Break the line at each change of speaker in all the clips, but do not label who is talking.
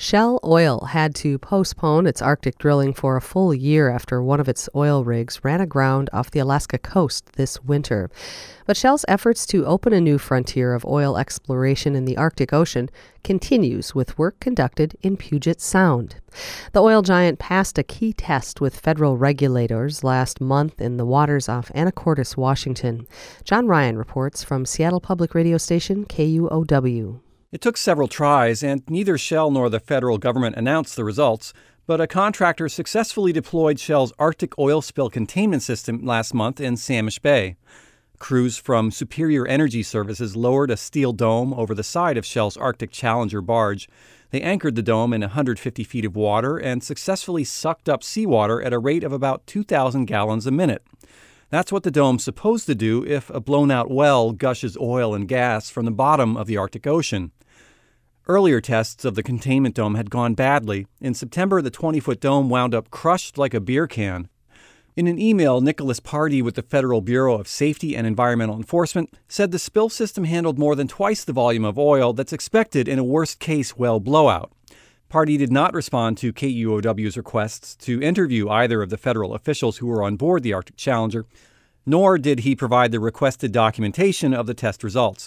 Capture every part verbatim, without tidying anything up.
Shell Oil had to postpone its Arctic drilling for a full year after one of its oil rigs ran aground off the Alaska coast this winter. But Shell's efforts to open a new frontier of oil exploration in the Arctic Ocean continues with work conducted in Puget Sound. The oil giant passed a key test with federal regulators last month in the waters off Anacortes, Washington. John Ryan reports from Seattle Public Radio station K U O W.
It took several tries, and neither Shell nor the federal government announced the results, but a contractor successfully deployed Shell's Arctic oil spill containment system last month in Samish Bay. Crews from Superior Energy Services lowered a steel dome over the side of Shell's Arctic Challenger barge. They anchored the dome in one hundred fifty feet of water and successfully sucked up seawater at a rate of about two thousand gallons a minute. That's what the dome's supposed to do if a blown-out well gushes oil and gas from the bottom of the Arctic Ocean. Earlier tests of the containment dome had gone badly. In September, the twenty-foot dome wound up crushed like a beer can. In an email, Nicholas Pardee with the Federal Bureau of Safety and Environmental Enforcement said the spill system handled more than twice the volume of oil that's expected in a worst-case well blowout. Pardee did not respond to K U O W's requests to interview either of the federal officials who were on board the Arctic Challenger, nor did he provide the requested documentation of the test results.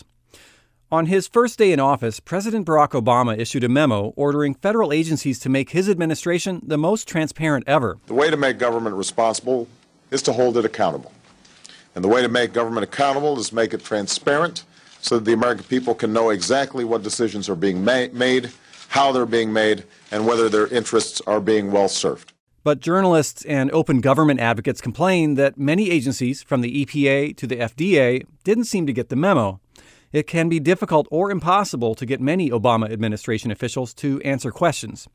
On his first day in office, President Barack Obama issued a memo ordering federal agencies to make his administration the most transparent ever.
The way to make government responsible is to hold it accountable. And the way to make government accountable is make it transparent so that the American people can know exactly what decisions are being ma- made, how they're being made, and whether their interests are being well served.
But journalists and open government advocates complain that many agencies, from the E P A to the F D A, didn't seem to get the memo. It can be difficult or impossible to get many Obama administration officials to answer questions.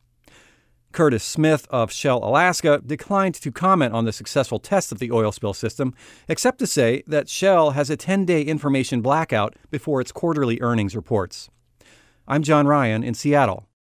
Curtis Smith of Shell Alaska declined to comment on the successful test of the oil spill system, except to say that Shell has a ten-day information blackout before its quarterly earnings reports. I'm John Ryan in Seattle.